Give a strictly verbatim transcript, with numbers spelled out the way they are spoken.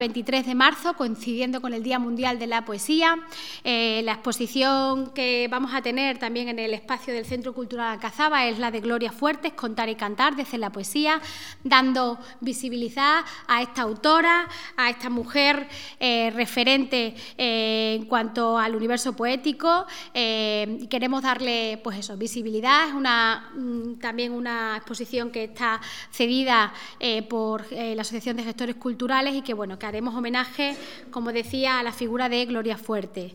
veintitrés de marzo, coincidiendo con el Día Mundial de la Poesía. Eh, la exposición que vamos a tener también en el espacio del Centro Cultural Alcazaba es la de Gloria Fuertes, Contar y Cantar desde la poesía, dando visibilidad a esta autora, a esta mujer eh, referente eh, en cuanto al universo poético. Eh, queremos darle, pues eso, visibilidad. Es una, también una exposición que está cedida eh, por eh, la Asociación de Gestores Culturales y que, bueno, que haremos homenaje, como decía, a la figura de Gloria Fuertes.